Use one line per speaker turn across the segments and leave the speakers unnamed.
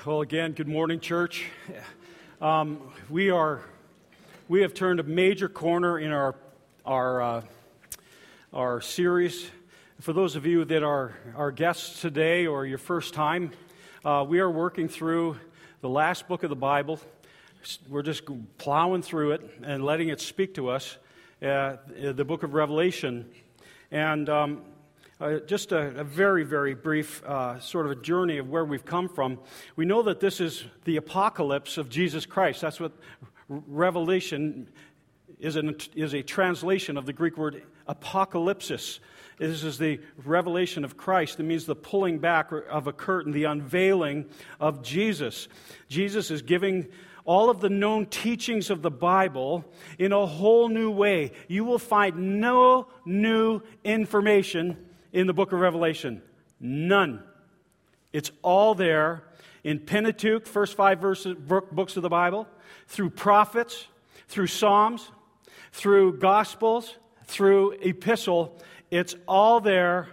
Well, again, good morning, church. We have turned a major corner in our series. For those of you that are our guests today or your first time, we are working through the last book of the Bible. We're just plowing through it and letting it speak to us, the book of Revelation. And just a very, very brief sort of a journey of where we've come from. We know that this is the apocalypse of Jesus Christ. That's what Revelation is a translation of the Greek word apocalypsis. This is the revelation of Christ. It means the pulling back of a curtain, the unveiling of Jesus. Jesus is giving all of the known teachings of the Bible in a whole new way. You will find no new information in the book of Revelation. None. It's all there in Pentateuch, first 5 books of the Bible, through prophets, through Psalms, through Gospels, through Epistle. It's all there,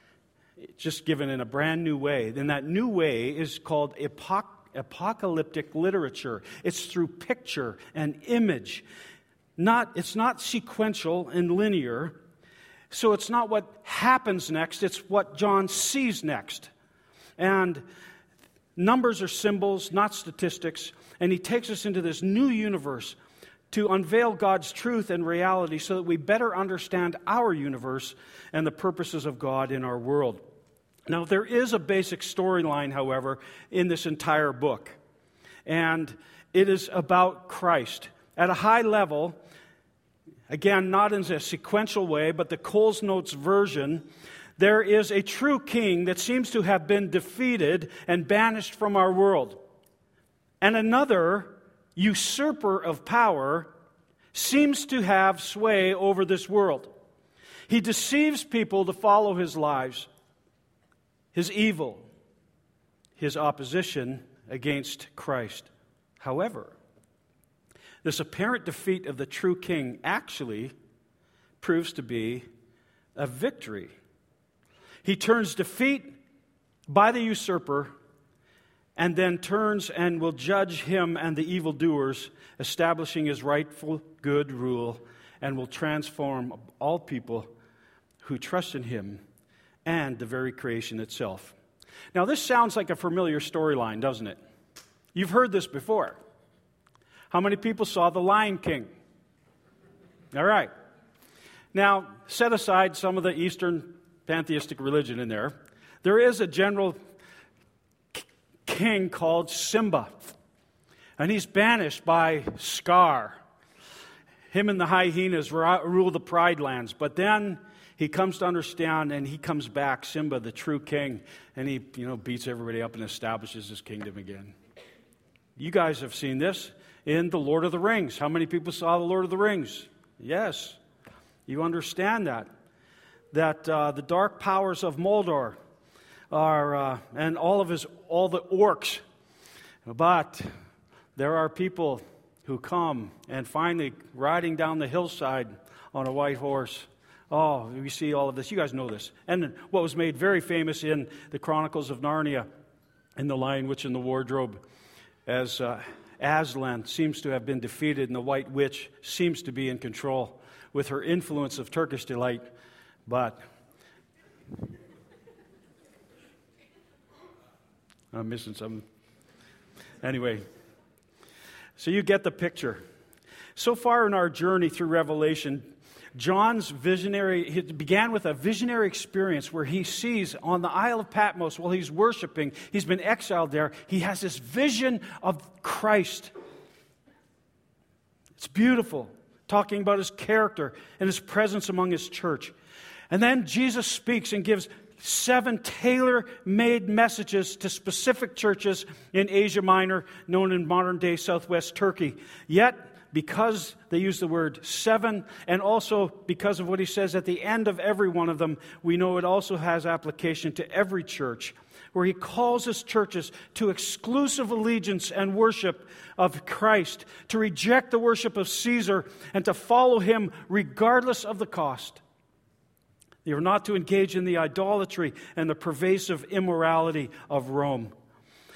just given in a brand new way. And that new way is called apocalyptic literature. It's through picture and image. It's not sequential and linear. So it's not what happens next, it's what John sees next. And numbers are symbols, not statistics. And he takes us into this new universe to unveil God's truth and reality so that we better understand our universe and the purposes of God in our world. Now, there is a basic storyline, however, in this entire book. And it is about Christ. At a high level, again, not in a sequential way, but the Coles Notes version, there is a true king that seems to have been defeated and banished from our world. And another usurper of power seems to have sway over this world. He deceives people to follow his lies, his evil, his opposition against Christ. However, this apparent defeat of the true king actually proves to be a victory. He turns defeat by the usurper and then turns and will judge him and the evildoers, establishing his rightful good rule, and will transform all people who trust in him and the very creation itself. Now, this sounds like a familiar storyline, doesn't it? You've heard this before. How many people saw The Lion King? All right. Now, set aside some of the Eastern pantheistic religion in there. There is a general king called Simba, and he's banished by Scar. Him and the hyenas rule the Pride Lands, but then he comes to understand, and he comes back, Simba, the true king, and he beats everybody up and establishes his kingdom again. You guys have seen this in The Lord of the Rings. How many people saw The Lord of the Rings? Yes. You understand that the dark powers of Mordor are, and all the orcs. But there are people who come and finally riding down the hillside on a white horse. Oh, we see all of this. You guys know this. And what was made very famous in the Chronicles of Narnia, in The Lion, Witch, and the Wardrobe, as Aslan seems to have been defeated, and the White Witch seems to be in control with her influence of Turkish delight. But I'm missing something. Anyway, so you get the picture. So far in our journey through Revelation, John's it began with a visionary experience where he sees on the Isle of Patmos while he's worshiping, he's been exiled there, he has this vision of Christ. It's beautiful, talking about his character and his presence among his church. And then Jesus speaks and gives 7 tailor-made messages to specific churches in Asia Minor, known in modern-day southwest Turkey. Yet, because they use the word 7, and also because of what he says at the end of every one of them, we know it also has application to every church, where he calls his churches to exclusive allegiance and worship of Christ, to reject the worship of Caesar, and to follow him regardless of the cost. They are not to engage in the idolatry and the pervasive immorality of Rome.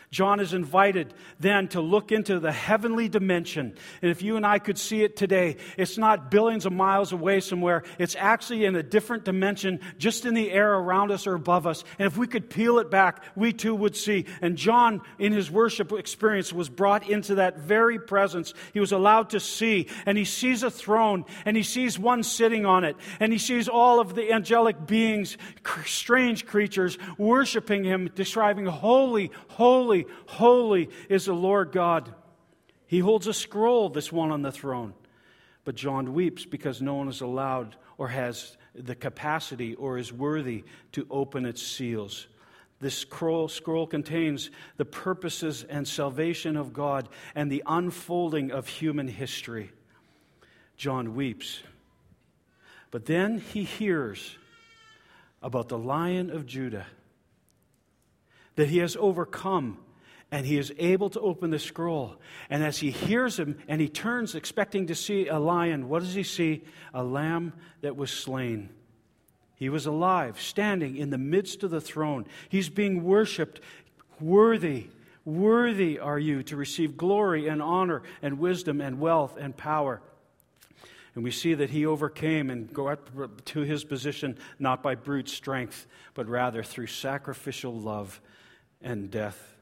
John is invited then to look into the heavenly dimension. And if you and I could see it today, it's not billions of miles away somewhere. It's actually in a different dimension, just in the air around us or above us. And if we could peel it back, we too would see. And John, in his worship experience, was brought into that very presence. He was allowed to see. And he sees a throne, and he sees one sitting on it. And he sees all of the angelic beings, strange creatures, worshiping him, describing, holy, holy, holy is the Lord God. He holds a scroll, this one on the throne. But John weeps because no one is allowed or has the capacity or is worthy to open its seals. This scroll contains the purposes and salvation of God and the unfolding of human history. John weeps. But then he hears about the Lion of Judah, that he has overcome, and he is able to open the scroll. And as he hears him, and he turns expecting to see a lion, what does he see? A lamb that was slain. He was alive, standing in the midst of the throne. He's being worshipped. Worthy, worthy are you to receive glory and honor and wisdom and wealth and power. And we see that he overcame and got to his position not by brute strength, but rather through sacrificial love and death.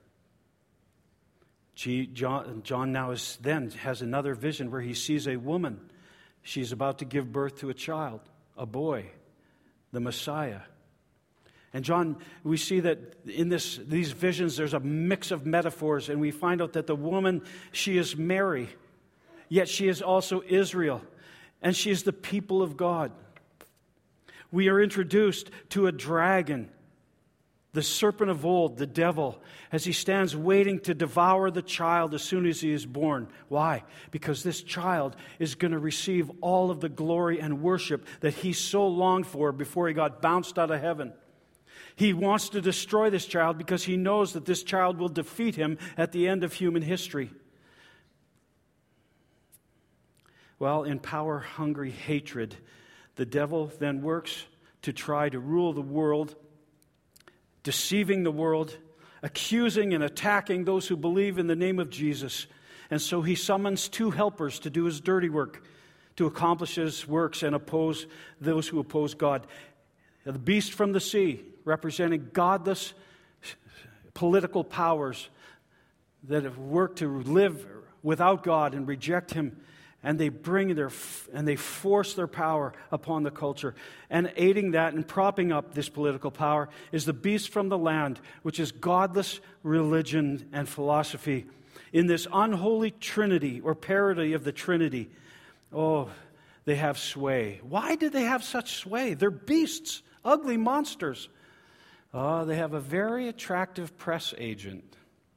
John now has another vision where he sees a woman. She's about to give birth to a child, a boy, the Messiah. And John, we see that in these visions there's a mix of metaphors, and we find out that the woman, she is Mary, yet she is also Israel. And she is the people of God. We are introduced to a dragon, the serpent of old, the devil, as he stands waiting to devour the child as soon as he is born. Why? Because this child is going to receive all of the glory and worship that he so longed for before he got bounced out of heaven. He wants to destroy this child because he knows that this child will defeat him at the end of human history. Well, in power-hungry hatred, the devil then works to try to rule the world, deceiving the world, accusing and attacking those who believe in the name of Jesus. And so he summons two helpers to do his dirty work, to accomplish his works and oppose those who oppose God. The beast from the sea, representing godless political powers that have worked to live without God and reject him. And they they force their power upon the culture. And aiding that and propping up this political power is the beast from the land, which is godless religion and philosophy. In this unholy trinity or parody of the Trinity, they have sway. Why do they have such sway? They're beasts, ugly monsters. They have a very attractive press agent.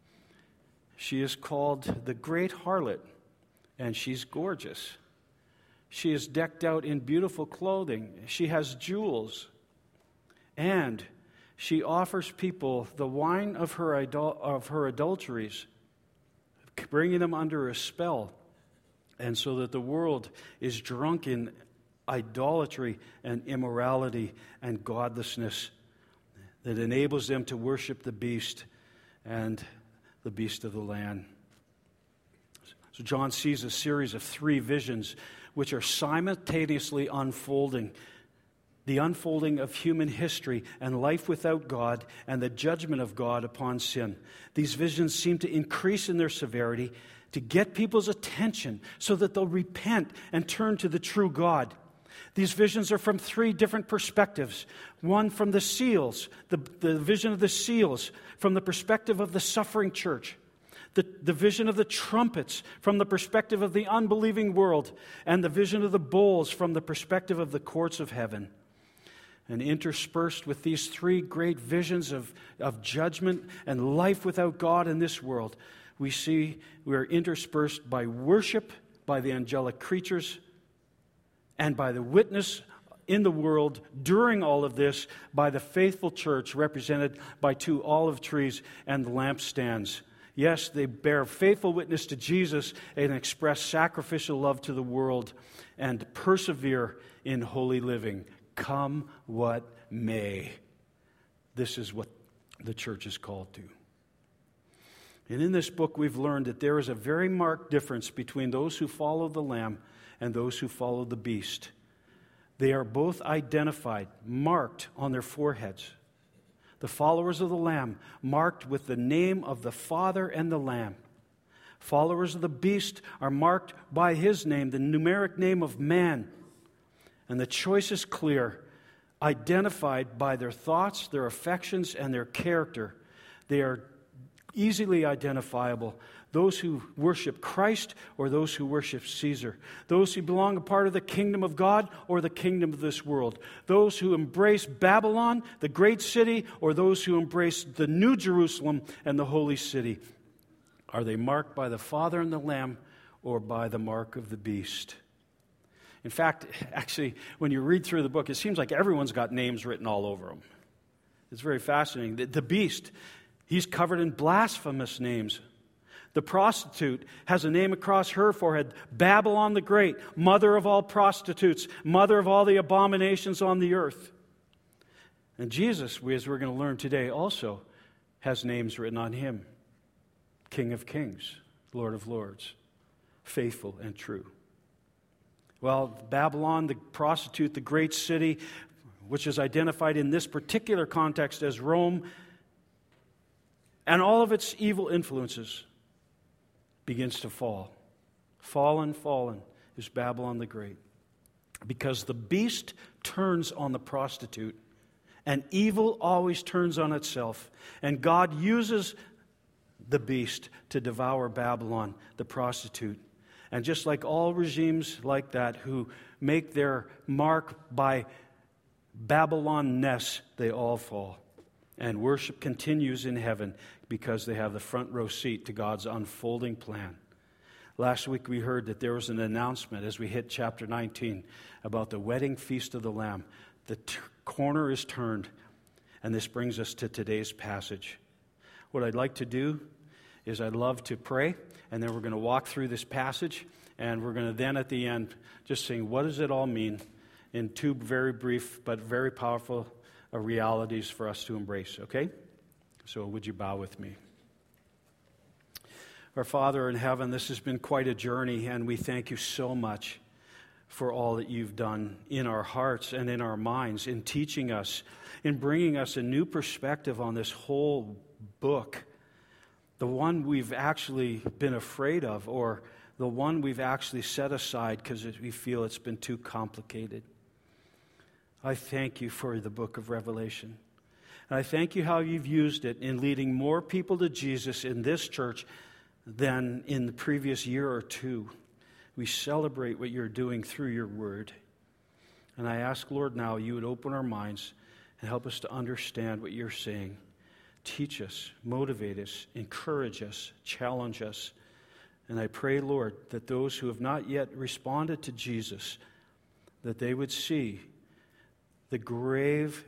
She is called the Great Harlot. And she's gorgeous. She is decked out in beautiful clothing. She has jewels. And she offers people the wine of her adulteries, bringing them under a spell. And so that the world is drunk in idolatry and immorality and godlessness that enables them to worship the beast and the beast of the land. So John sees a series of 3 visions which are simultaneously unfolding. The unfolding of human history and life without God and the judgment of God upon sin. These visions seem to increase in their severity to get people's attention so that they'll repent and turn to the true God. These visions are from 3 different perspectives. One from the seals, the vision of the seals from the perspective of the suffering church. The vision of the trumpets from the perspective of the unbelieving world, and the vision of the bowls from the perspective of the courts of heaven. And interspersed with these 3 great visions of judgment and life without God in this world, we are interspersed by worship by the angelic creatures and by the witness in the world during all of this by the faithful church represented by 2 olive trees and lampstands. Yes, they bear faithful witness to Jesus and express sacrificial love to the world and persevere in holy living. Come what may. This is what the church is called to. And in this book, we've learned that there is a very marked difference between those who follow the Lamb and those who follow the beast. They are both identified, marked on their foreheads. The followers of the Lamb, marked with the name of the Father and the Lamb. Followers of the beast are marked by his name, the numeric name of man. And the choice is clear, identified by their thoughts, their affections, and their character. They are easily identifiable. Those who worship Christ or those who worship Caesar. Those who belong a part of the kingdom of God or the kingdom of this world. Those who embrace Babylon, the great city, or those who embrace the New Jerusalem and the holy city. Are they marked by the Father and the Lamb or by the mark of the beast? In fact, actually, when you read through the book, it seems like everyone's got names written all over them. It's very fascinating. The beast, he's covered in blasphemous names. The prostitute has a name across her forehead, Babylon the Great, mother of all prostitutes, mother of all the abominations on the earth. And Jesus, as we're going to learn today, also has names written on him. King of Kings, Lord of Lords, faithful and true. Well, Babylon, the prostitute, the great city, which is identified in this particular context as Rome, and all of its evil influences, begins to fall. Fallen is Babylon the Great. Because the beast turns on the prostitute, and evil always turns on itself. And God uses the beast to devour Babylon, the prostitute. And just like all regimes like that who make their mark by Babylon-ness, they all fall. And worship continues in heaven because they have the front row seat to God's unfolding plan. Last week we heard that there was an announcement as we hit chapter 19 about the wedding feast of the Lamb. The corner is turned, and this brings us to today's passage. What I'd like to do is I'd love to pray, and then we're going to walk through this passage, and we're going to then at the end just sing, what does it all mean, in two very brief but very powerful realities for us to embrace, okay? So would you bow with me? Our Father in heaven, this has been quite a journey, and we thank you so much for all that you've done in our hearts and in our minds, in teaching us, in bringing us a new perspective on this whole book, the one we've actually been afraid of, or the one we've actually set aside because we feel it's been too complicated. I thank you for the book of Revelation. And I thank you how you've used it in leading more people to Jesus in this church than in the previous year or two. We celebrate what you're doing through your word. And I ask, Lord, now you would open our minds and help us to understand what you're saying. Teach us, motivate us, encourage us, challenge us. And I pray, Lord, that those who have not yet responded to Jesus, that they would see the grave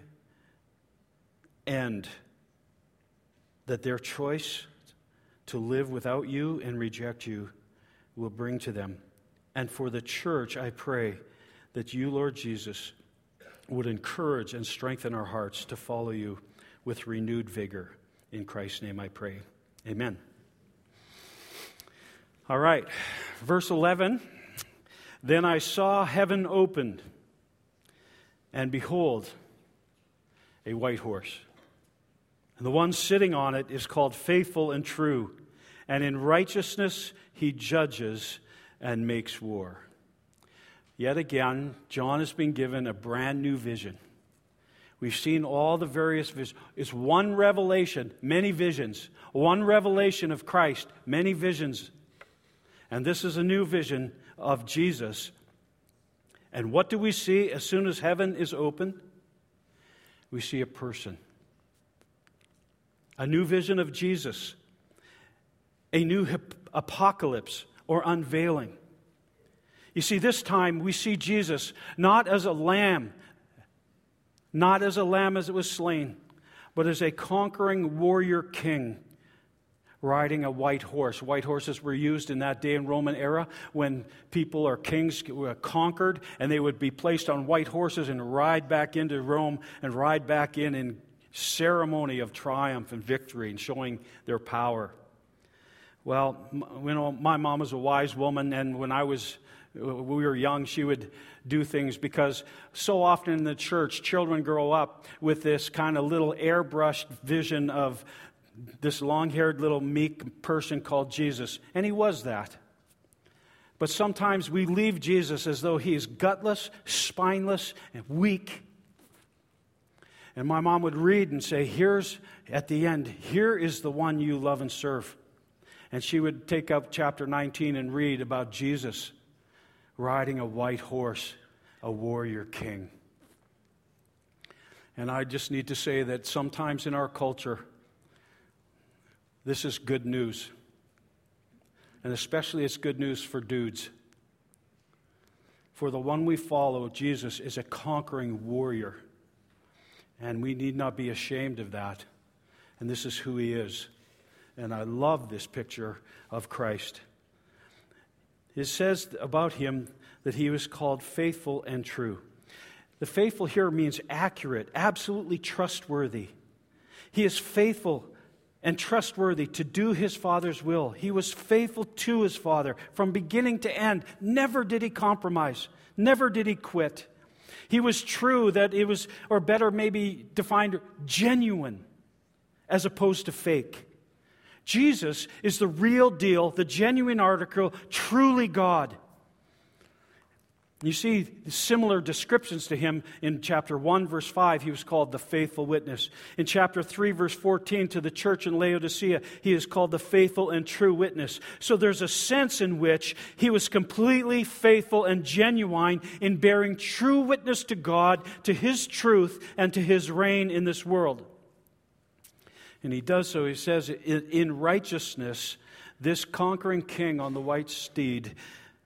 end that their choice to live without you and reject you will bring to them. And for the church, I pray that you, Lord Jesus, would encourage and strengthen our hearts to follow you with renewed vigor. In Christ's name I pray. Amen. All right, verse 11. Then I saw heaven opened, and behold, a white horse. And the one sitting on it is called Faithful and True, and in righteousness he judges and makes war. Yet again, John has been given a brand new vision. We've seen all the various visions. It's one revelation, many visions. One revelation of Christ, many visions. And this is a new vision of Jesus. And what do we see as soon as heaven is open? We see a person. A new vision of Jesus. A new apocalypse or unveiling. You see, this time we see Jesus not as a lamb, not as a lamb as it was slain, but as a conquering warrior king riding a white horse. White horses were used in that day in Roman era when people or kings were conquered, and they would be placed on white horses and ride back into Rome and ride back in ceremony of triumph and victory and showing their power. Well, my mom was a wise woman, and when we were young, she would do things because so often in the church, children grow up with this kind of little airbrushed vision of this long-haired little meek person called Jesus. And he was that. But sometimes we leave Jesus as though he is gutless, spineless, and weak. And my mom would read and say, at the end, here is the one you love and serve. And she would take up chapter 19 and read about Jesus riding a white horse, a warrior king. And I just need to say that sometimes in our culture, this is good news. And especially it's good news for dudes. For the one we follow, Jesus, is a conquering warrior. And we need not be ashamed of that. And this is who he is. And I love this picture of Christ. It says about him that he was called faithful and true. The faithful here means accurate, absolutely trustworthy. He is faithful and trustworthy to do his Father's will. He was faithful to his Father from beginning to end. Never did he compromise. Never did he quit. He was true, that it was, or better maybe defined, genuine as opposed to fake. Jesus is the real deal, the genuine article, truly God. You see similar descriptions to him in chapter 1, verse 5. He was called the faithful witness. In chapter 3, verse 14, to the church in Laodicea, he is called the faithful and true witness. So there's a sense in which he was completely faithful and genuine in bearing true witness to God, to his truth, and to his reign in this world. And he does so, he says, in righteousness, this conquering king on the white steed,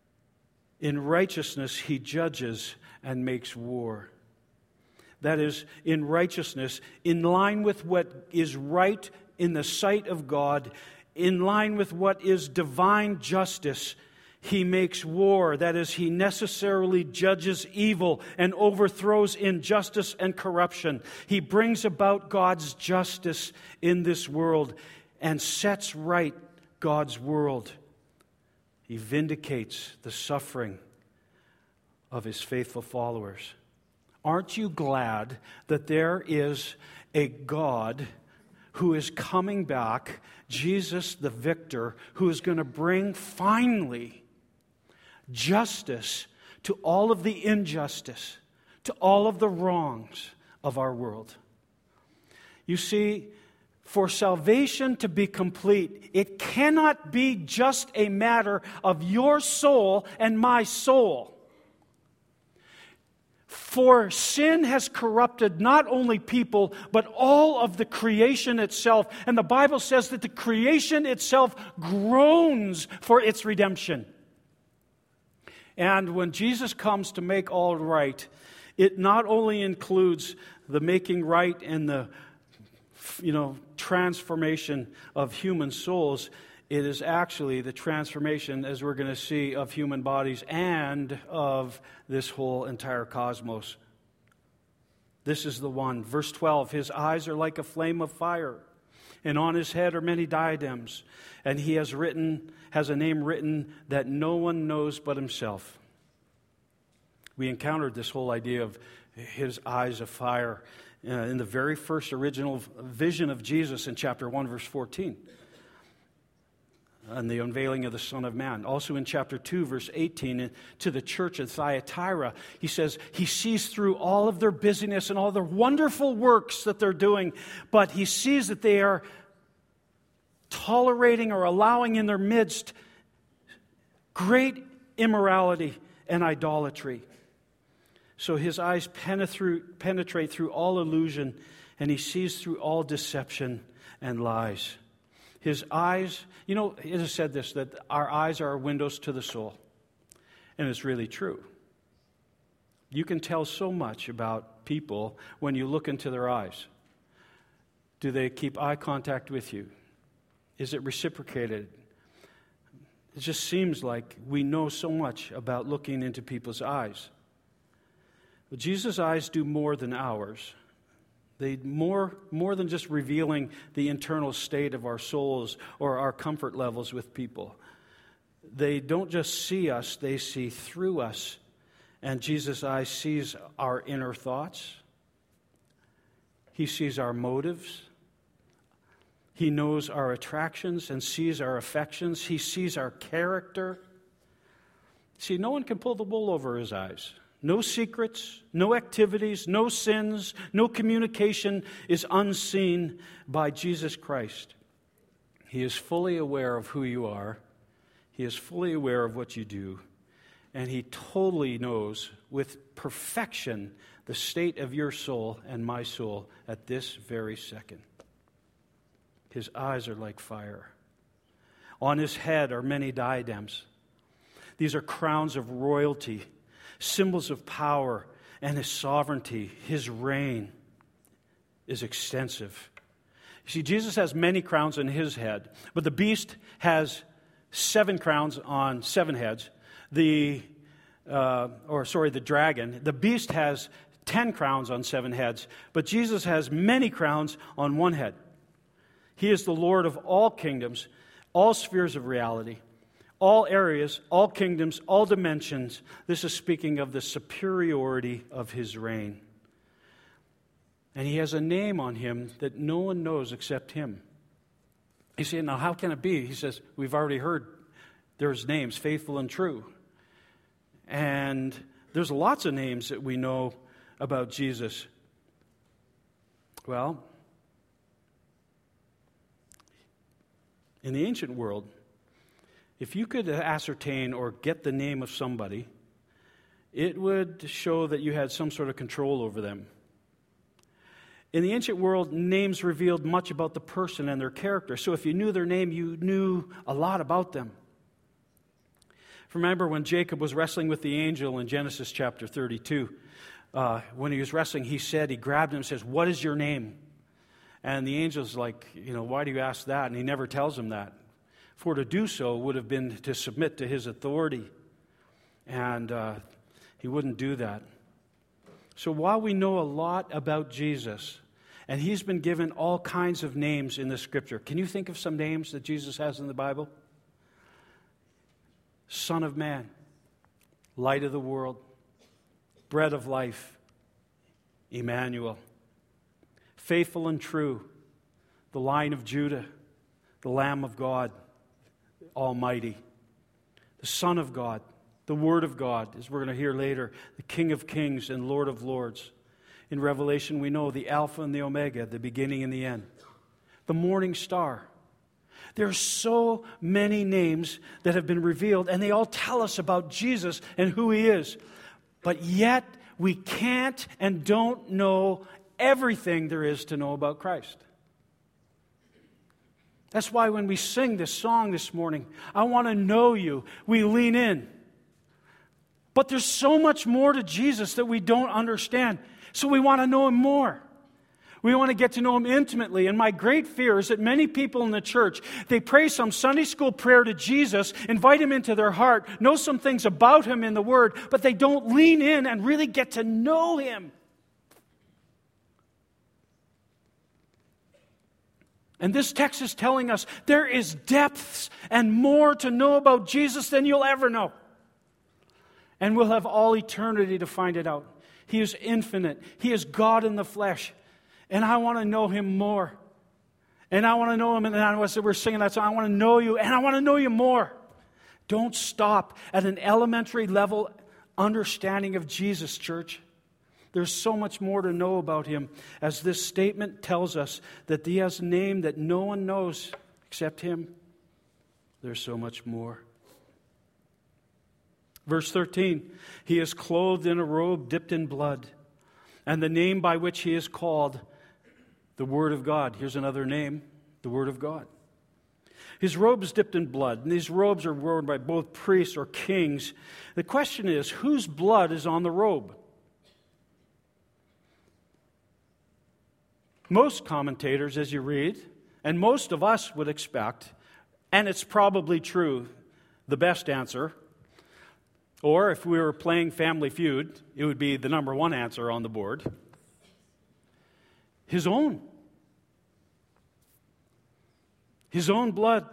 in righteousness he judges and makes war. That is, in righteousness, in line with what is right in the sight of God, in line with what is divine justice, he makes war. That is, he necessarily judges evil and overthrows injustice and corruption. He brings about God's justice in this world and sets right God's world. He vindicates the suffering of his faithful followers. Aren't you glad that there is a God who is coming back, Jesus the victor, who is going to bring finally justice to all of the injustice, to all of the wrongs of our world? You see, for salvation to be complete, it cannot be just a matter of your soul and my soul. For sin has corrupted not only people, but all of the creation itself. And the Bible says that the creation itself groans for its redemption. And when Jesus comes to make all right, it not only includes the making right and the transformation of human souls, it is actually the transformation, as we're going to see, of human bodies and of this whole entire cosmos. This is the one. Verse 12, his eyes are like a flame of fire, and on his head are many diadems, and he has a name written that no one knows but himself. We encountered this whole idea of his eyes of fire in the very first original vision of Jesus in chapter 1, verse 14, and the unveiling of the Son of Man. Also in chapter 2, verse 18, to the church of Thyatira, he says he sees through all of their busyness and all their wonderful works that they're doing, but he sees that they are tolerating or allowing in their midst great immorality and idolatry. So his eyes penetrate through all illusion, and he sees through all deception and lies. His eyes, it is said this, that our eyes are windows to the soul. And it's really true. You can tell so much about people when you look into their eyes. Do they keep eye contact with you? Is it reciprocated? It just seems like we know so much about looking into people's eyes. But Jesus' eyes do more than ours. They more than just revealing the internal state of our souls or our comfort levels with people. They don't just see us, they see through us. And Jesus' eye sees our inner thoughts. He sees our motives. He knows our attractions and sees our affections. He sees our character. See, no one can pull the wool over his eyes. No secrets, no activities, no sins, no communication is unseen by Jesus Christ. He is fully aware of who you are. He is fully aware of what you do. And He totally knows with perfection the state of your soul and my soul at this very second. His eyes are like fire. On His head are many diadems. These are crowns of royalty, symbols of power and His sovereignty. His reign is extensive. You see, Jesus has many crowns on His head, but the beast has 7 crowns on 7 heads. The dragon. The beast has 10 crowns on 7 heads, but Jesus has many crowns on 1 head. He is the Lord of all kingdoms, all spheres of reality, all areas, all kingdoms, all dimensions. This is speaking of the superiority of His reign. And He has a name on Him that no one knows except Him. You say, now how can it be? He says, we've already heard there's names, faithful and true. And there's lots of names that we know about Jesus. Well, in the ancient world, if you could ascertain or get the name of somebody, it would show that you had some sort of control over them. In the ancient world, names revealed much about the person and their character. So if you knew their name, you knew a lot about them. Remember when Jacob was wrestling with the angel in Genesis chapter 32. When he was wrestling, he grabbed him and says, "What is your name?" And the angel's like, why do you ask that? And he never tells him that. For to do so would have been to submit to his authority. And he wouldn't do that. So while we know a lot about Jesus, and He's been given all kinds of names in the Scripture, can you think of some names that Jesus has in the Bible? Son of Man, Light of the World, Bread of Life, Emmanuel, Faithful and True, the Lion of Judah, the Lamb of God, Almighty, the Son of God, the Word of God, as we're going to hear later, the King of Kings and Lord of Lords. In Revelation, we know the Alpha and the Omega, the beginning and the end, the Morning Star. There are so many names that have been revealed, and they all tell us about Jesus and who He is. But yet, we can't and don't know everything there is to know about Christ. That's why when we sing this song this morning, I want to know you, we lean in. But there's so much more to Jesus that we don't understand. So we want to know Him more. We want to get to know Him intimately. And my great fear is that many people in the church, they pray some Sunday school prayer to Jesus, invite Him into their heart, know some things about Him in the Word, but they don't lean in and really get to know Him. And this text is telling us there is depths and more to know about Jesus than you'll ever know. And we'll have all eternity to find it out. He is infinite. He is God in the flesh. And I want to know Him more. And I want to know Him. And we're singing that song, I want to know You, and I want to know You more. Don't stop at an elementary level understanding of Jesus, church. There's so much more to know about Him, as this statement tells us that He has a name that no one knows except Him. There's so much more. Verse 13, He is clothed in a robe dipped in blood, and the name by which He is called, the Word of God. Here's another name, the Word of God. His robe is dipped in blood, and these robes are worn by both priests or kings. The question is, whose blood is on the robe? Most commentators, as you read, and most of us would expect, and it's probably true, the best answer, or if we were playing Family Feud, it would be the number one answer on the board. His own. His own blood.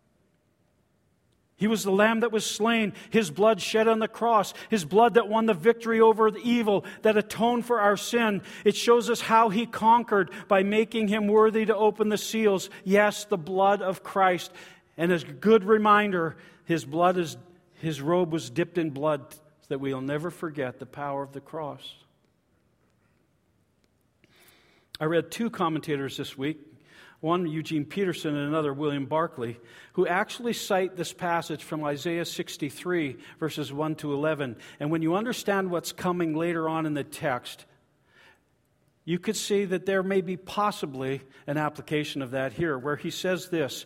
He was the lamb that was slain, His blood shed on the cross, His blood that won the victory over the evil, that atoned for our sin. It shows us how He conquered by making Him worthy to open the seals. Yes, the blood of Christ. And as a good reminder, His robe was dipped in blood, so that we'll never forget the power of the cross. I read two commentators this week. One, Eugene Peterson, and another, William Barclay, who actually cite this passage from Isaiah 63, verses 1 to 11. And when you understand what's coming later on in the text, you could see that there may be possibly an application of that here, where he says this: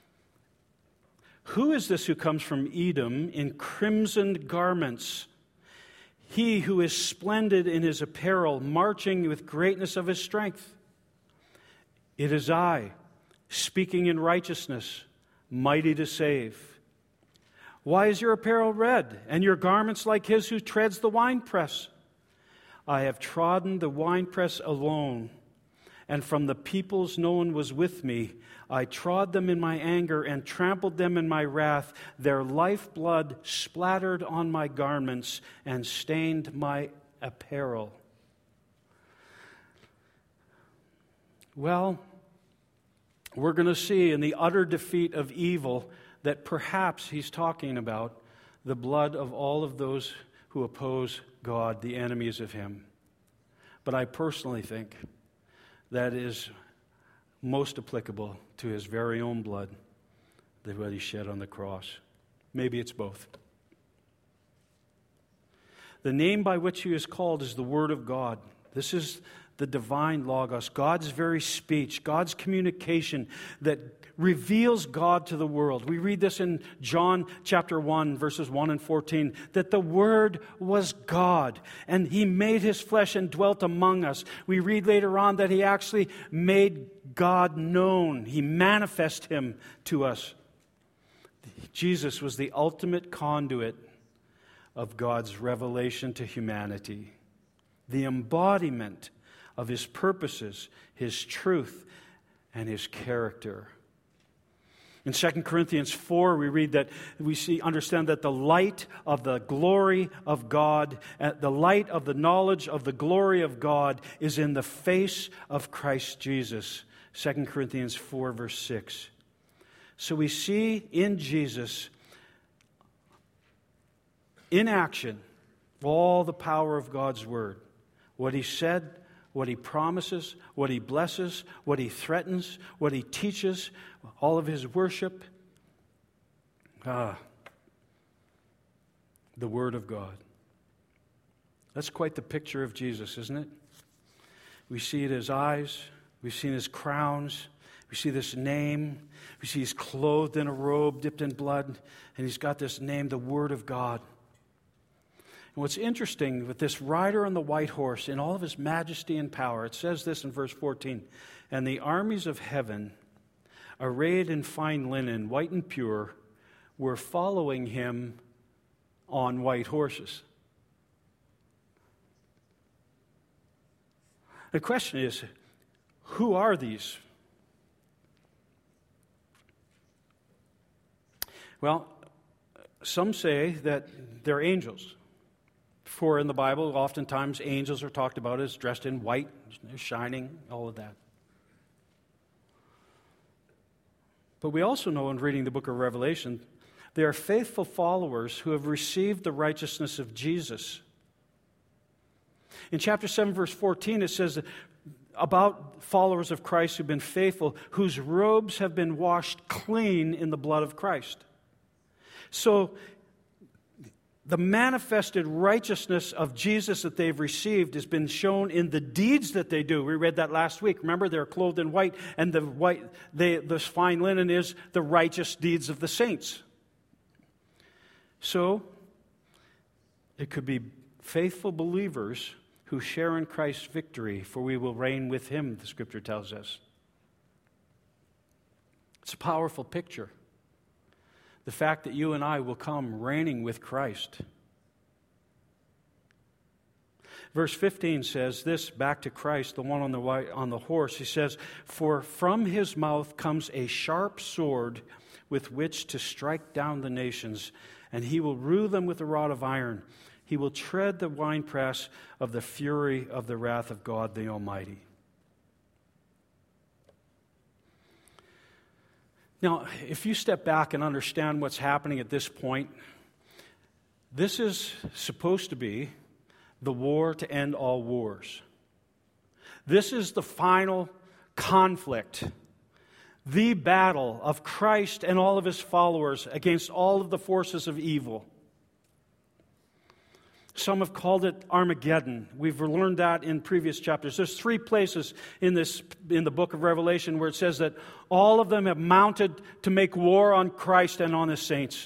"Who is this who comes from Edom in crimsoned garments? He who is splendid in his apparel, marching with greatness of his strength. It is I, speaking in righteousness, mighty to save. Why is your apparel red, and your garments like his who treads the winepress? I have trodden the winepress alone, and from the peoples no one was with me. I trod them in my anger and trampled them in my wrath. Their lifeblood splattered on my garments and stained my apparel." Well, we're going to see in the utter defeat of evil that perhaps he's talking about the blood of all of those who oppose God, the enemies of Him. But I personally think that is most applicable to His very own blood, that what He shed on the cross. Maybe it's both. The name by which He is called is the Word of God. This is the divine Logos, God's very speech, God's communication that reveals God to the world. We read this in John chapter 1, verses 1 and 14, that the Word was God, and He made His flesh and dwelt among us. We read later on that He actually made God known. He manifested Him to us. Jesus was the ultimate conduit of God's revelation to humanity, the embodiment of His purposes, His truth, and His character. In 2 Corinthians 4, we read that understand that the light of the glory of God, the light of the knowledge of the glory of God is in the face of Christ Jesus. 2 Corinthians 4, verse 6. So we see in Jesus, in action, all the power of God's Word. What He said, what He promises, what He blesses, what He threatens, what He teaches, all of His worship. The Word of God. That's quite the picture of Jesus, isn't it? We see it His eyes, we've seen His crowns, we see this name, we see He's clothed in a robe dipped in blood, and He's got this name, the Word of God. And what's interesting with this rider on the white horse in all of his majesty and power, it says this in verse 14, "And the armies of heaven, arrayed in fine linen, white and pure, were following Him on white horses." The question is, who are these? Well, some say that they're angels. For in the Bible, oftentimes angels are talked about as dressed in white, shining, all of that. But we also know in reading the book of Revelation, they are faithful followers who have received the righteousness of Jesus. In chapter 7, verse 14, it says about followers of Christ who've been faithful, whose robes have been washed clean in the blood of Christ. So, the manifested righteousness of Jesus that they've received has been shown in the deeds that they do. We read that last week. Remember, they're clothed in white, and this fine linen is the righteous deeds of the saints. So, it could be faithful believers who share in Christ's victory, for we will reign with Him, the Scripture tells us. It's a powerful picture. The fact that you and I will come reigning with Christ. Verse 15 says this, back to Christ, the one on the horse. He says, "For from his mouth comes a sharp sword with which to strike down the nations, and he will rule them with a rod of iron. He will tread the winepress of the fury of the wrath of God the Almighty." Now, if you step back and understand what's happening at this point, this is supposed to be the war to end all wars. This is the final conflict, the battle of Christ and all of his followers against all of the forces of evil. Some have called it Armageddon. We've learned that in previous chapters. There's 3 places in the book of Revelation where it says that all of them have mounted to make war on Christ and on his saints.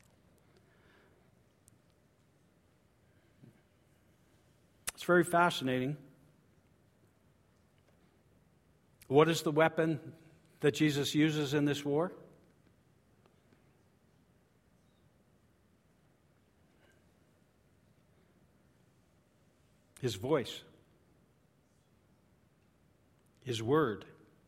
It's very fascinating. What is the weapon that Jesus uses in this war? His voice. His word.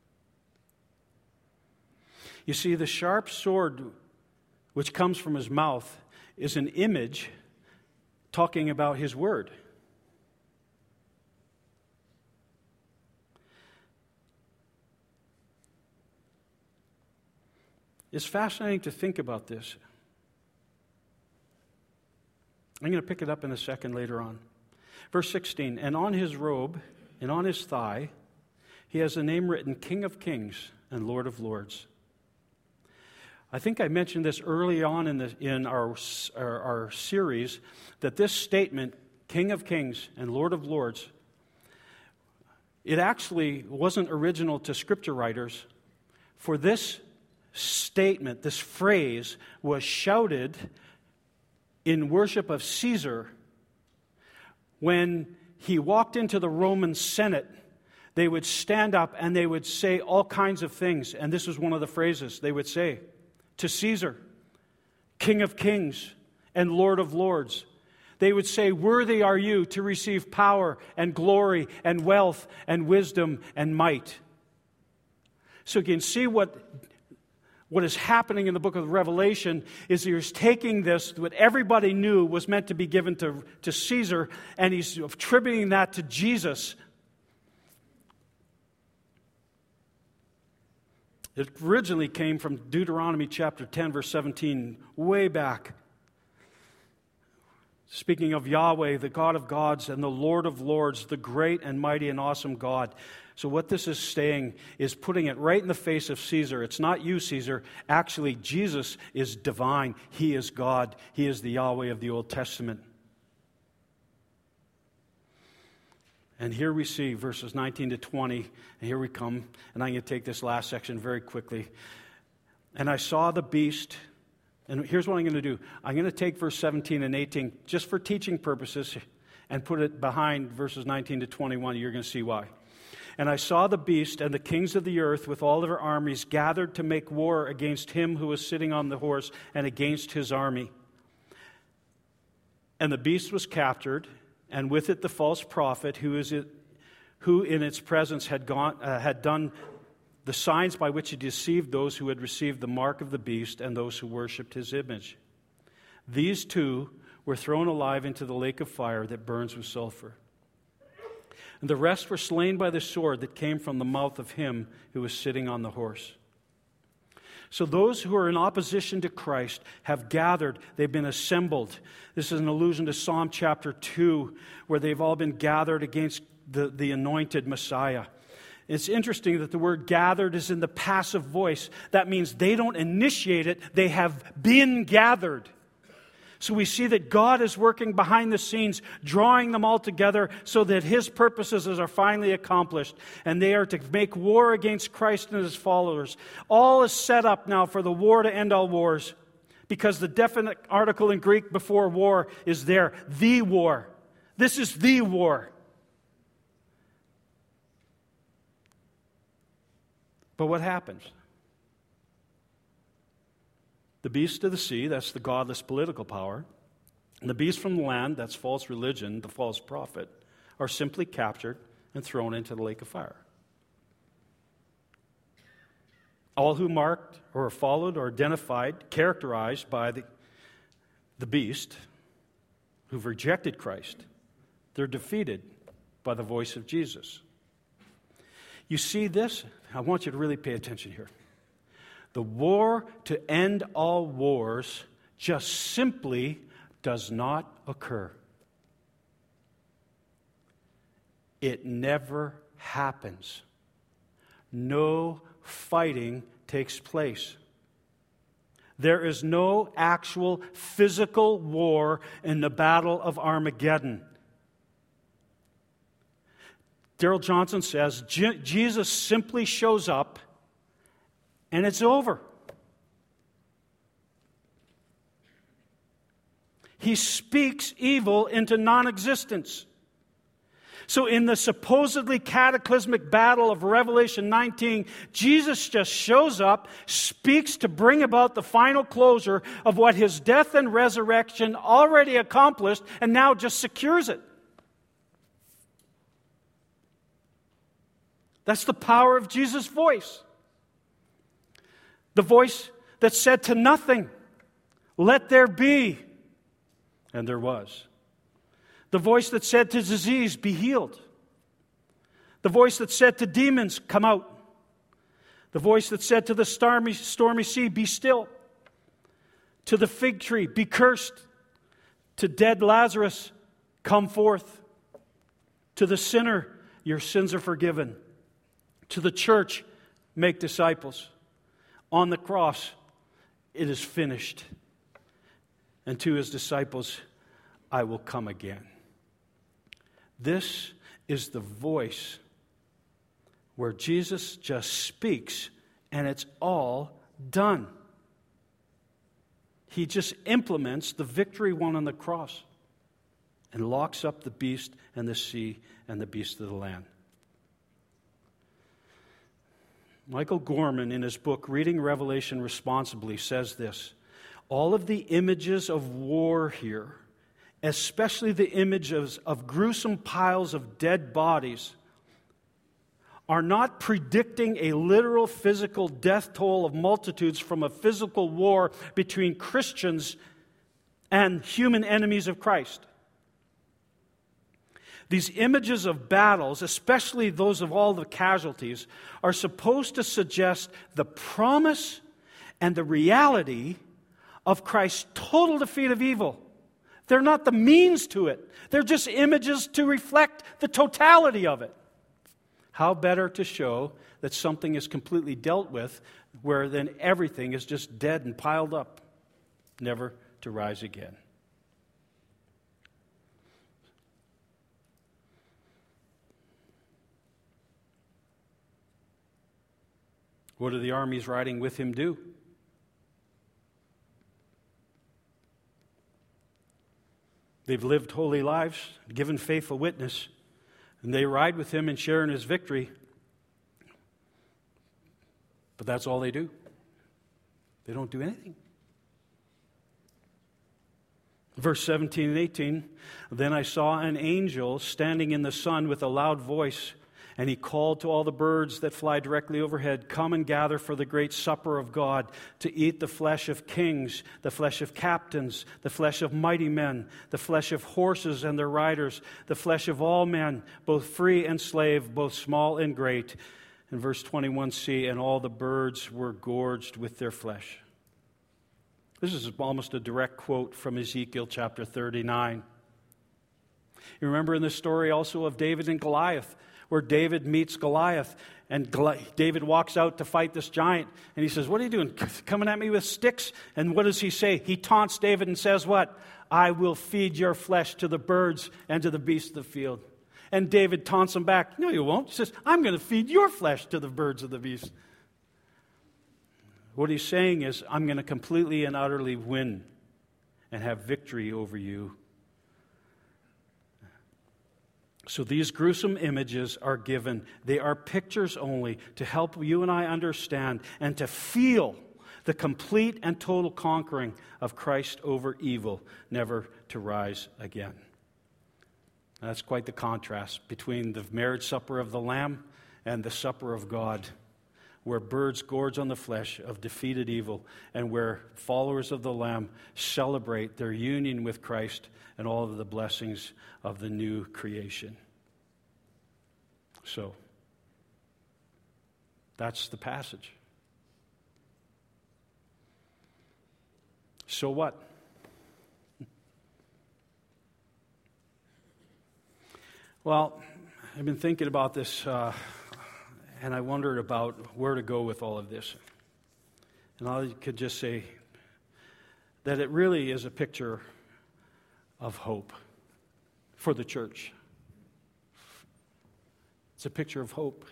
You see, the sharp sword which comes from his mouth is an image talking about his word. It's fascinating to think about this. I'm going to pick it up in a second later on. Verse 16, "And on his robe and on his thigh, he has a name written, King of Kings and Lord of Lords." I think I mentioned this early on in our series, that this statement, King of Kings and Lord of Lords, it actually wasn't original to scripture writers. For this statement, this phrase, was shouted in worship of Caesar. When he walked into the Roman Senate, they would stand up and they would say all kinds of things. And this was one of the phrases they would say. To Caesar, King of Kings and Lord of Lords. They would say, "Worthy are you to receive power and glory and wealth and wisdom and might." So you can see what is happening in the book of Revelation is he's taking this, what everybody knew was meant to be given to Caesar, and he's attributing that to Jesus. It originally came from Deuteronomy chapter 10, verse 17, way back. Speaking of Yahweh, the God of gods and the Lord of lords, the great and mighty and awesome God. So what this is saying is putting it right in the face of Caesar. It's not you, Caesar. Actually, Jesus is divine. He is God. He is the Yahweh of the Old Testament. And here we see verses 19 to 20. And here we come. And I'm going to take this last section very quickly. "And I saw the beast." And here's what I'm going to do. I'm going to take verse 17 and 18 just for teaching purposes and put it behind verses 19 to 21. You're going to see why. "And I saw the beast and the kings of the earth with all their armies gathered to make war against him who was sitting on the horse and against his army. And the beast was captured, and with it the false prophet who in its presence had done the signs by which he deceived those who had received the mark of the beast and those who worshipped his image. These two were thrown alive into the lake of fire that burns with sulfur. And the rest were slain by the sword that came from the mouth of him who was sitting on the horse." So those who are in opposition to Christ have gathered, they've been assembled. This is an allusion to Psalm chapter 2, where they've all been gathered against the anointed Messiah. It's interesting that the word gathered is in the passive voice. That means they don't initiate it, they have been gathered. So we see that God is working behind the scenes, drawing them all together so that his purposes are finally accomplished. And they are to make war against Christ and his followers. All is set up now for the war to end all wars, because the definite article in Greek before war is there. The war. This is the war. But what happens? The beast of the sea, that's the godless political power. And the beast from the land, that's false religion, the false prophet, are simply captured and thrown into the lake of fire. All who marked or followed or identified, characterized by the beast, who've rejected Christ, they're defeated by the voice of Jesus. You see this? I want you to really pay attention here. The war to end all wars just simply does not occur. It never happens. No fighting takes place. There is no actual physical war in the Battle of Armageddon. Darrell Johnson says, Jesus simply shows up and it's over. He speaks evil into non-existence. So in the supposedly cataclysmic battle of Revelation 19, Jesus just shows up, speaks to bring about the final closure of what his death and resurrection already accomplished, and now just secures it. That's the power of Jesus' voice. The voice that said to nothing, "Let there be," and there was. The voice that said to disease, "Be healed." The voice that said to demons, "Come out." The voice that said to the stormy sea, "Be still." To the fig tree, "Be cursed." To dead Lazarus, "Come forth." To the sinner, "Your sins are forgiven." To the church, "Make disciples." On the cross, "It is finished." And to his disciples, "I will come again." This is the voice where Jesus just speaks and it's all done. He just implements the victory won on the cross and locks up the beast and the sea and the beast of the land. Michael Gorman, in his book Reading Revelation Responsibly, says this: all of the images of war here, especially the images of gruesome piles of dead bodies, are not predicting a literal physical death toll of multitudes from a physical war between Christians and human enemies of Christ. These images of battles, especially those of all the casualties, are supposed to suggest the promise and the reality of Christ's total defeat of evil. They're not the means to it. They're just images to reflect the totality of it. How better to show that something is completely dealt with, where then everything is just dead and piled up, never to rise again. What do the armies riding with him do? They've lived holy lives, given faithful witness, and they ride with him and share in his victory. But that's all they do. They don't do anything. Verse 17 and 18, then I saw an angel standing in the sun with a loud voice, and he called to all the birds that fly directly overhead, "Come and gather for the great supper of God, to eat the flesh of kings, the flesh of captains, the flesh of mighty men, the flesh of horses and their riders, the flesh of all men, both free and slave, both small and great." In verse 21c, and all the birds were gorged with their flesh. This is almost a direct quote from Ezekiel chapter 39. You remember in the story also of David and Goliath, where David meets Goliath, and David walks out to fight this giant, and he says, "What are you doing, coming at me with sticks?" And what does he say? He taunts David and says what? "I will feed your flesh to the birds and to the beasts of the field." And David taunts him back. "No, you won't." He says, "I'm going to feed your flesh to the birds of the beasts." What he's saying is, I'm going to completely and utterly win and have victory over you. So these gruesome images are given. They are pictures only to help you and I understand and to feel the complete and total conquering of Christ over evil, never to rise again. That's quite the contrast between the marriage supper of the Lamb and the supper of God, where birds gorge on the flesh of defeated evil, and where followers of the Lamb celebrate their union with Christ and all of the blessings of the new creation. So, that's the passage. So what? Well, I've been thinking about this, and I wondered about where to go with all of this. And I could just say that it really is a picture of hope for the church. It's a picture of hope.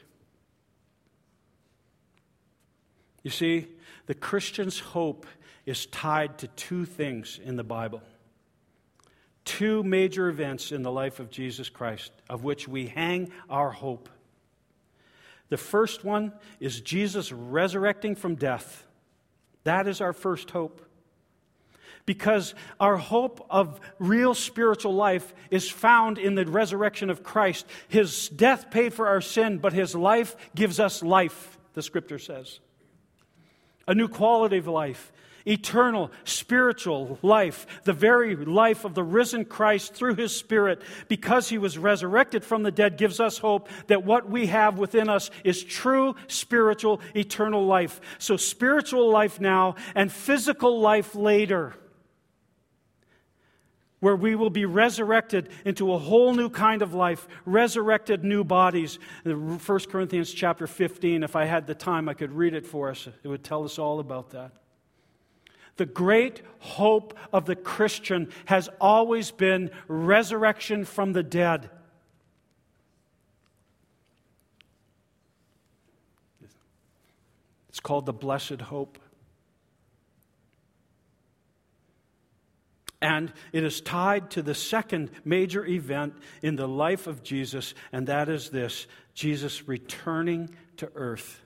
You see, the Christian's hope is tied to two things in the Bible. Two major events in the life of Jesus Christ, of which we hang our hope. The first one is Jesus resurrecting from death. That is our first hope. Because our hope of real spiritual life is found in the resurrection of Christ. His death paid for our sin, but His life gives us life, the Scripture says. A new quality of life. Eternal, spiritual life, the very life of the risen Christ through His Spirit, because He was resurrected from the dead, gives us hope that what we have within us is true spiritual, eternal life. So spiritual life now and physical life later, where we will be resurrected into a whole new kind of life, resurrected new bodies. 1 Corinthians chapter 15, if I had the time, I could read it for us. It would tell us all about that. The great hope of the Christian has always been resurrection from the dead. It's called the blessed hope. And it is tied to the second major event in the life of Jesus, and that is this: Jesus returning to earth.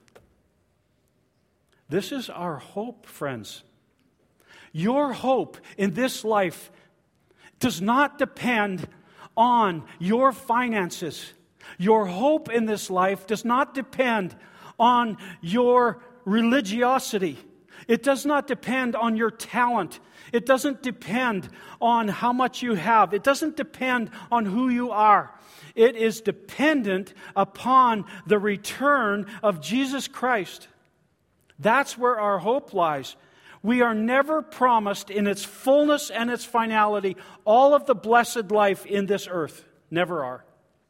This is our hope, friends. Your hope in this life does not depend on your finances. Your hope in this life does not depend on your religiosity. It does not depend on your talent. It doesn't depend on how much you have. It doesn't depend on who you are. It is dependent upon the return of Jesus Christ. That's where our hope lies. We are never promised in its fullness and its finality all of the blessed life in this earth. Never are.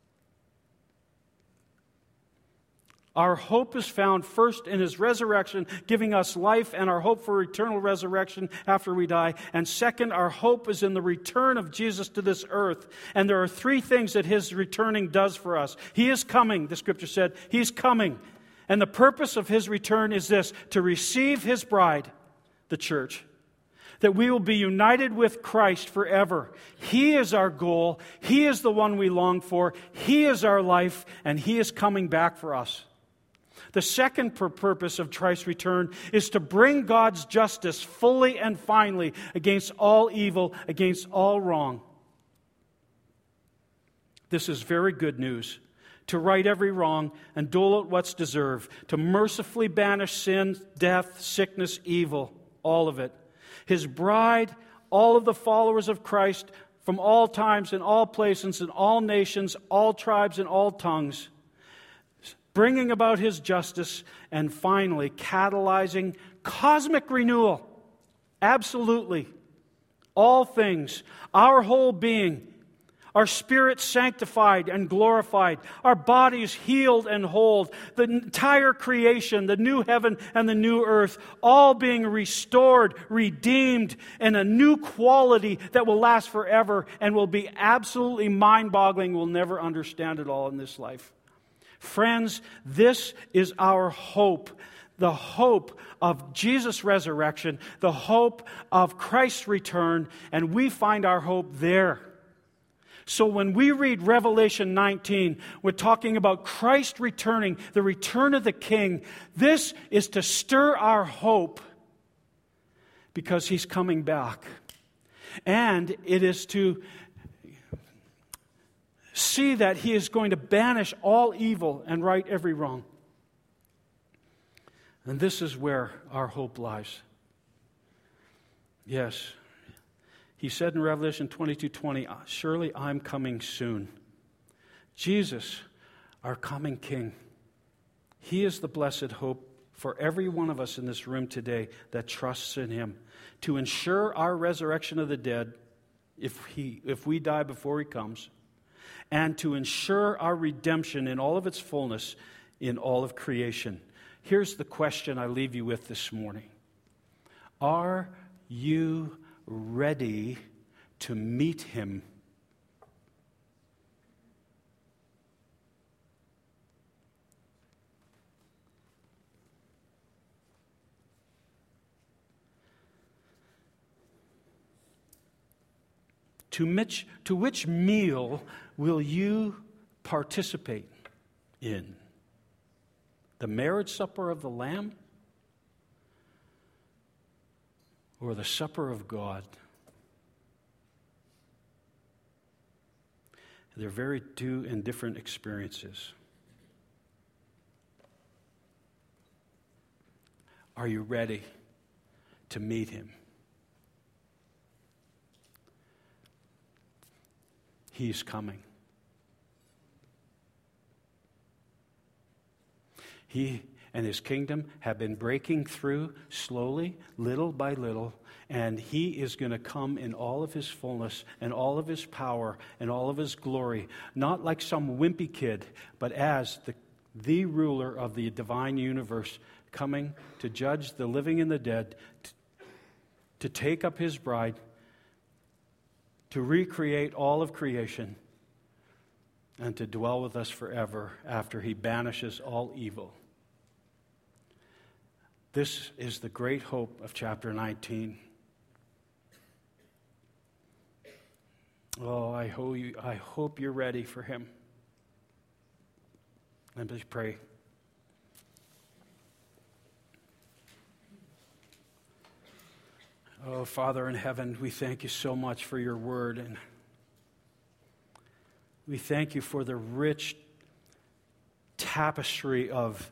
Our hope is found first in His resurrection, giving us life and our hope for eternal resurrection after we die. And second, our hope is in the return of Jesus to this earth. And there are three things that His returning does for us. He is coming, the Scripture said. He's coming. And the purpose of His return is this: to receive His bride, the church, that we will be united with Christ forever. He is our goal. He is the one we long for. He is our life, and He is coming back for us. The second purpose of Christ's return is to bring God's justice fully and finally against all evil, against all wrong. This is very good news. To right every wrong and dole out what's deserved. To mercifully banish sin, death, sickness, evil. All of it. His bride, all of the followers of Christ from all times and all places and all nations, all tribes and all tongues, bringing about His justice and finally catalyzing cosmic renewal. Absolutely. All things, our whole being, our spirit sanctified and glorified, our bodies healed and whole, the entire creation, the new heaven and the new earth, all being restored, redeemed, in a new quality that will last forever and will be absolutely mind-boggling. We'll never understand it all in this life. Friends, this is our hope. The hope of Jesus' resurrection, the hope of Christ's return, and we find our hope there. So when we read Revelation 19, we're talking about Christ returning, the return of the King. This is to stir our hope because He's coming back. And it is to See that He is going to banish all evil and right every wrong. And this is where our hope lies. Yes, He said in Revelation 22:20, surely I'm coming soon. Jesus, our coming King. He is the blessed hope for every one of us in this room today that trusts in Him to ensure our resurrection of the dead if we die before He comes, and to ensure our redemption in all of its fullness in all of creation. Here's the question I leave you with this morning. Are you ready to meet Him? To which meal will you participate in? The marriage supper of the Lamb? Or the supper of God? They're very two and different experiences. Are you ready to meet Him? He's coming. He and His kingdom have been breaking through slowly, little by little, and He is going to come in all of His fullness and all of His power and all of His glory, not like some wimpy kid, but as the ruler of the divine universe, coming to judge the living and the dead, to take up His bride, to recreate all of creation, and to dwell with us forever after He banishes all evil. This is the great hope of chapter 19. Oh, I hope you're ready for Him. Let me pray. Oh, Father in heaven, we thank You so much for Your word, and we thank You for the rich tapestry of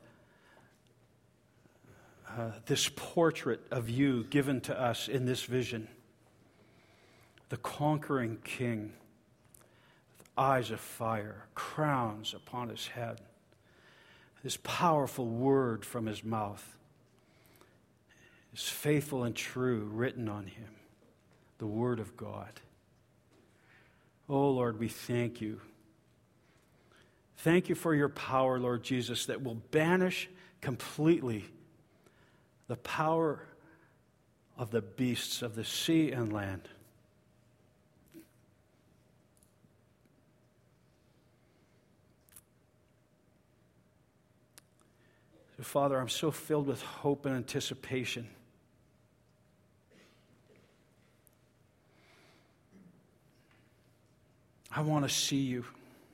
this portrait of You given to us in this vision. The conquering King, with eyes of fire, crowns upon His head, this powerful word from His mouth is faithful and true written on Him, the Word of God. Oh, Lord, we thank You. Thank You for Your power, Lord Jesus, that will banish completely the power of the beasts of the sea and land. So, Father, I'm so filled with hope and anticipation. I want to see You.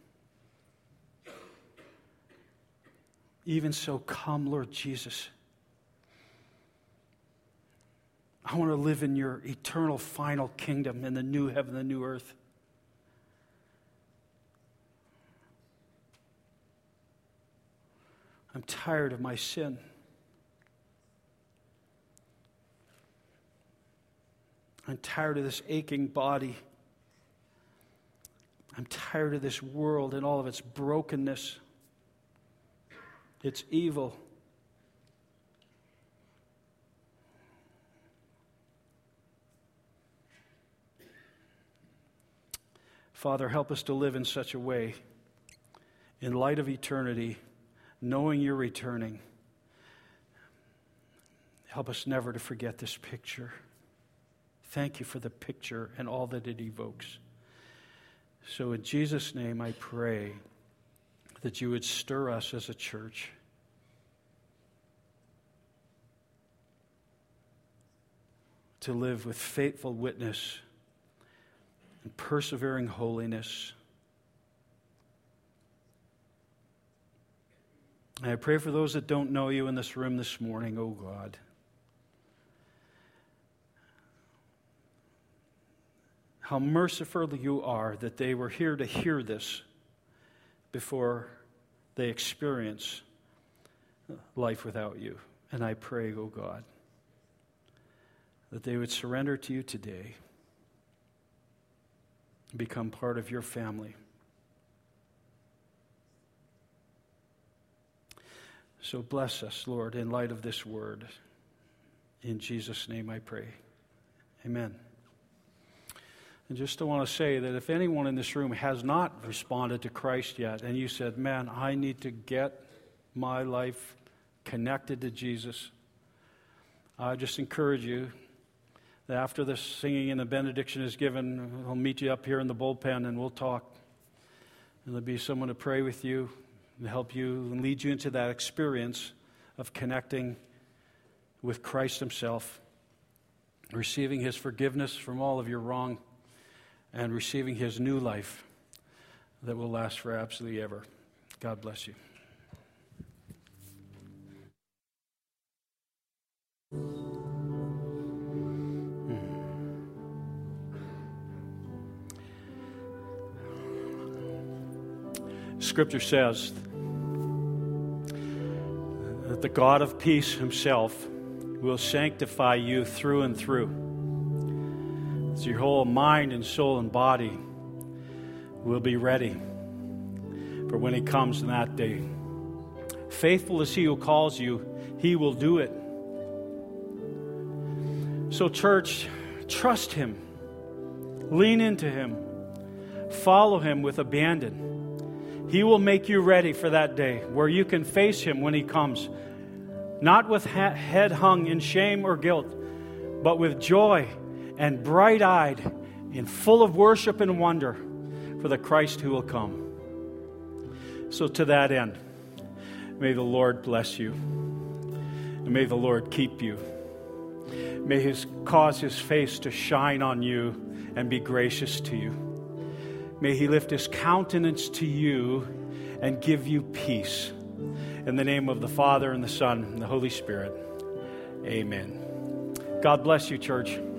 Even so, come, Lord Jesus. I want to live in Your eternal, final kingdom in the new heaven, the new earth. I'm tired of my sin. I'm tired of this aching body. I'm tired of this world and all of its brokenness, its evil. Father, help us to live in such a way, in light of eternity, knowing You're returning. Help us never to forget this picture. Thank You for the picture and all that it evokes. So in Jesus' name I pray that You would stir us as a church to live with faithful witness and persevering holiness. And I pray for those that don't know You in this room this morning, oh God. How merciful You are that they were here to hear this before they experience life without you. And I pray, oh God, that they would surrender to you today, become part of your family. So bless us, Lord, in light of this word. In Jesus' name I pray. Amen. And just I want to say that if anyone in this room has not responded to Christ yet, and you said, man, I need to get my life connected to Jesus, I just encourage you that after the singing and the benediction is given, I'll meet you up here in the bullpen and we'll talk. And there'll be someone to pray with you and help you and lead you into that experience of connecting with Christ himself, receiving his forgiveness from all of your wrong, and receiving his new life that will last for absolutely ever. God bless you. Scripture says that the God of peace himself will sanctify you through and through. So your whole mind and soul and body will be ready for when he comes in that day. Faithful is he who calls you, he will do it. So church, trust him. Lean into him. Follow him with abandon. He will make you ready for that day where you can face him when he comes. Not with head hung in shame or guilt, but with joy and bright-eyed and full of worship and wonder for the Christ who will come. So to that end, may the Lord bless you. And may the Lord keep you. May he cause his face to shine on you and be gracious to you. May he lift his countenance to you and give you peace. In the name of the Father, and the Son, and the Holy Spirit. Amen. God bless you, church.